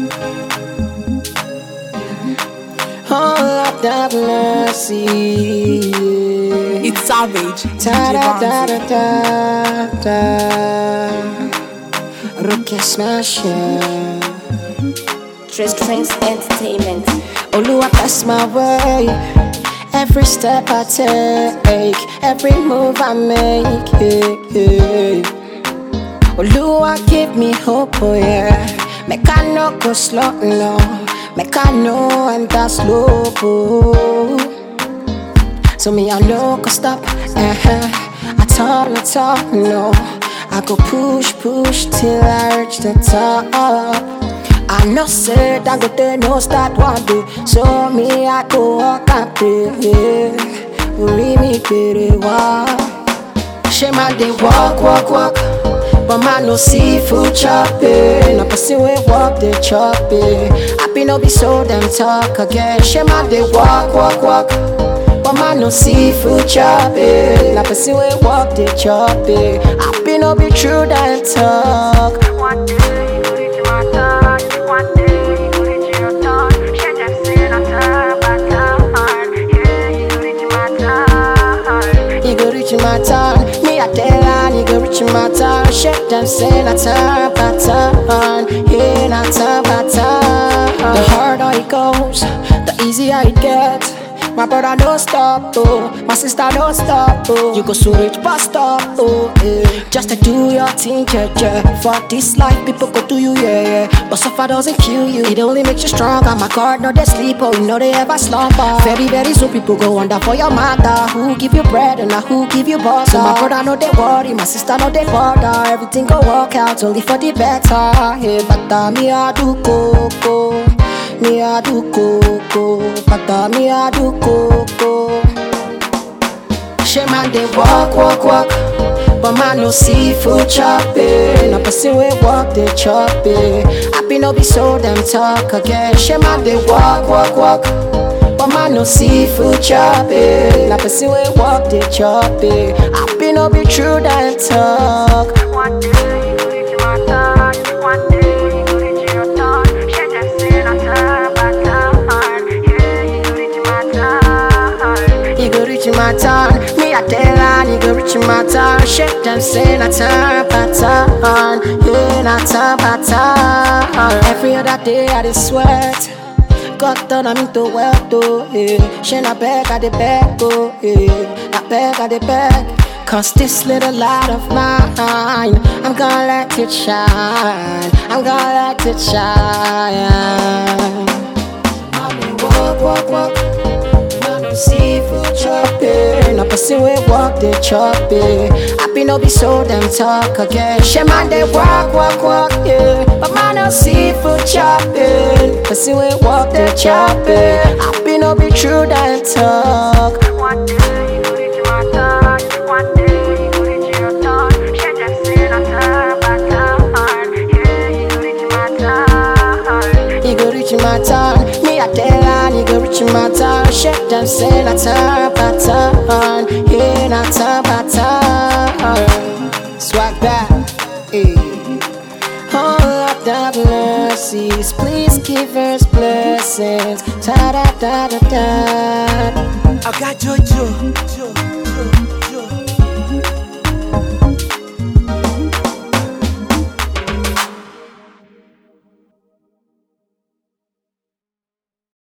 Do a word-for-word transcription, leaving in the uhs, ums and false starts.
Oh, Lord have mercy. It's Savage. Da da da D J da da da. Rocket smasher. Trace Trends Entertainment. Oluwa bless my way. Every step I take, every move I make. Yeah, yeah. Oluwa give me hope, oh yeah. Make I no go slow, no. Make I know and that's slow, oh. So me I no go stop, uh-huh. I turn, I turn, no. I go push, push till I reach the top. I know say that go there no start one day. So me I go walk and pray. Uri me pray walk. Shame I dey walk, walk, walk. But man no see food chopping. No person we walk they chopping. I be no be so them talk again. Shame I dey walk, walk, walk. But man no see food chopping. No person we walk they chopping. I be no be true them talk. One day you go reach my turn. One day you go reach your turn. Shake them say na turn by turn. Yeah, you go reach my turn. You go reach my turn. Me I tell her you go reach my turn. Shake them say na turn by turn. Yeah, na turn by turn. The harder it goes, the easier it gets. My brother don't stop, oh. My sister don't stop, oh. You go so rich, but stop, oh, yeah. Just to do your thing, yeah, yeah. For this life, people go do you, yeah, yeah. But suffer doesn't kill you, it only makes you stronger. My God, no they sleep, oh, you know they ever slumber. Very, very soon people go wonder for your mother. Who give you bread and now who give you butter? So my brother know they worry, my sister know they bother. Everything go work out only for the better. Hey, but me I do coco. Me I do coco, pata me I do coco. She man they walk, walk, walk, but man no see food chopping. No person we walk they chopping. I be no be so them talk again. She man they walk, walk, walk, but man no see food chopping. No person we walk they chopping. I be no be true them talk. One day you go reach my turn. One day you go reach your turn. Shake them say na turn by turn. Yeah, you go reach my turn. You go reach my turn. Me I tell her you go reach my turn. Shake them say na turn by turn. Yeah, na turn by turn. Every other day I dey sweat. God turn am into wealth, oh, yeah. She na beg, I dey beg, oh, yeah. Na beg, I dey beg. Cause this little light of mine, I'm gonna let it shine. I'm gonna let it shine. Mommy, walk, walk, walk. Man, no seafood chopping. No person we walk, they chopping. I be no be so them talk again. She man, they walk, walk, walk, yeah. But man, no seafood chopping. Person we walk, they chopping. I be no be true them talk. One day you go reach my turn. One day you go reach your turn. Shake them say na turn by turn. Yeah, you go reach my turn. You go reach my turn. Me I tell her you go reach my turn. Shake them say na turn by turn. Yeah, na turn by turn. Swag back, hey. Oh Lord have mercies, please give us blessings. Da da da da da. I got Jojo. Jo, jo.